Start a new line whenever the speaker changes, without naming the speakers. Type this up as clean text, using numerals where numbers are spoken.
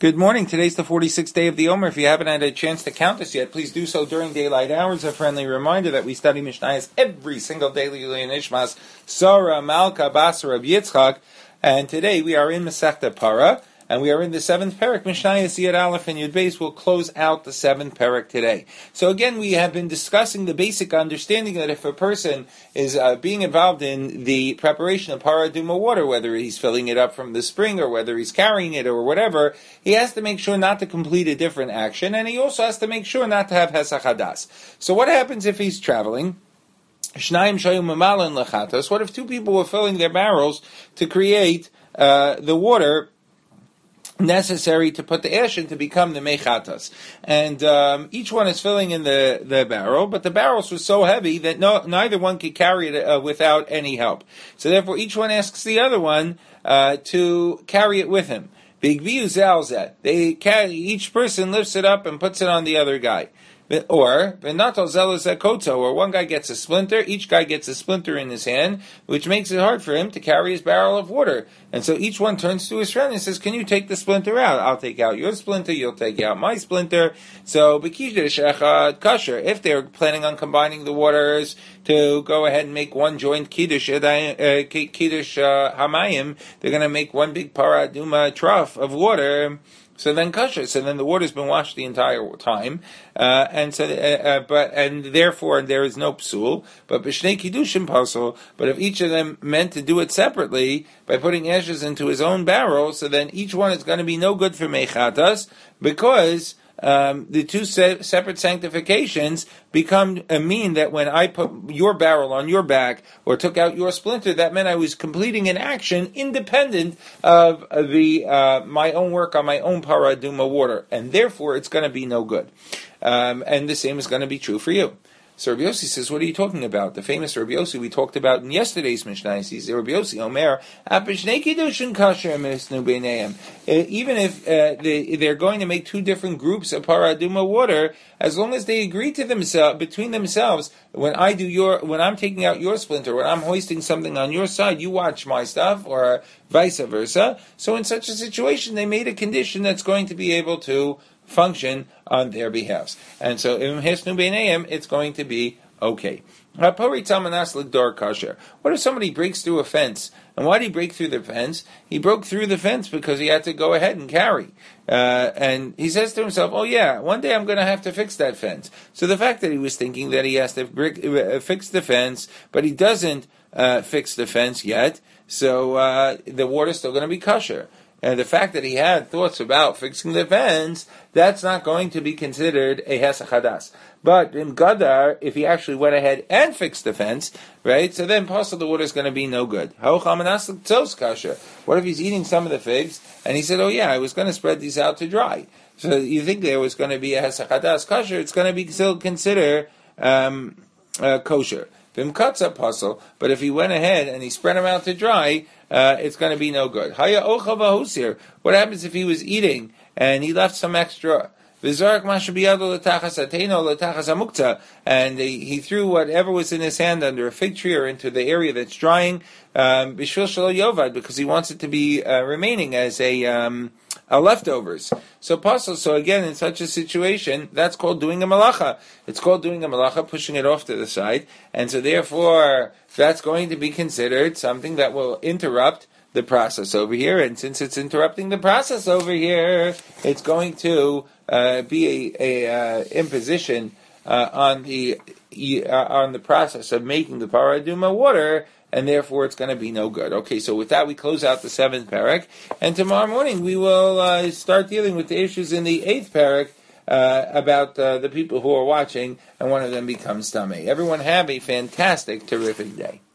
Good morning. Today's the 46th day of the Omer. If you haven't had a chance to count us yet, please do so during daylight hours. A friendly reminder that we study Mishnayos every single day, L'ilui Nishmas, Sora, Malka, Basra, Yitzchak, and today we are in Masechta Para, and we are in the 7th parak, Mishnayos Yud Aleph and Yud Beis. Will close out the 7th parak today. So again, we have been discussing the basic understanding that if a person is being involved in the preparation of Para Aduma water, whether he's filling it up from the spring or whether he's carrying it or whatever, he has to make sure not to complete a different action, and he also has to make sure not to have Hesach Hadas. So what happens if he's traveling? Shnayim shayu mamalan lechatos. What if two people were filling their barrels to create the water necessary to put the ash in to become the mechatas, and each one is filling in the barrel, but the barrels were so heavy that neither one could carry it without any help. So therefore, each one asks the other one to carry it with him. Each person lifts it up and puts it on the other guy. Or one guy gets a splinter, each guy gets a splinter in his hand, which makes it hard for him to carry his barrel of water. And so each one turns to his friend and says, can you take the splinter out? I'll take out your splinter, you'll take out my splinter. So, kasher, if they're planning on combining the waters to go ahead and make one joint kiddush hamayim, they're going to make one big para aduma trough of water. So then kasher. So then the water's been washed the entire time, and therefore there is no psul. But b'shnei kiddushim pasul. But if each of them meant to do it separately by putting ashes into his own barrel, so then each one is going to be no good for mechatas, because the two separate sanctifications mean that when I put your barrel on your back or took out your splinter, that meant I was completing an action independent of my own work on my own para aduma water, and therefore it's going to be no good. And the same is going to be true for you. So Rabbi Yossi says, what are you talking about? The famous Rabbi Yossi we talked about in yesterday's Mishnah. He says, Rabbi Yossi, Omer, even if they're going to make two different groups of para aduma water, as long as they agree to themselves, between themselves, when I'm taking out your splinter, when I'm hoisting something on your side, you watch my stuff, or vice versa. So in such a situation, they made a condition that's going to be able to function on their behalf. And so it's going to be okay. What if somebody breaks through a fence? And why did he break through the fence? He broke through the fence because he had to go ahead and carry. And he says to himself, oh yeah, one day I'm going to have to fix that fence. So the fact that he was thinking that he has to fix the fence, but he doesn't fix the fence yet, so the water's still going to be kosher. And the fact that he had thoughts about fixing the fence, that's not going to be considered a Hesach Hadas. But in Gadar, if he actually went ahead and fixed the fence, right, so then possibly the water is going to be no good. What if he's eating some of the figs, and he said, oh yeah, I was going to spread these out to dry. So you think there was going to be a Hesach Hadas kosher, it's going to be still considered kosher. But if he went ahead and he spread them out to dry, it's going to be no good. What happens if he was eating and he left some extra? And he threw whatever was in his hand under a fig tree or into the area that's drying, because he wants it to be remaining as a leftovers. So again, in such a situation, that's called doing a malacha. It's called doing a malacha, pushing it off to the side, and so therefore that's going to be considered something that will interrupt the process over here. And since it's interrupting the process over here, it's going to be a imposition on the process of making the para aduma water, and therefore it's going to be no good. Okay, so with that we close out the 7th parak, and tomorrow morning we will start dealing with the issues in the 8th parak about the people who are watching, and one of them becomes tummy. Everyone have a fantastic, terrific day.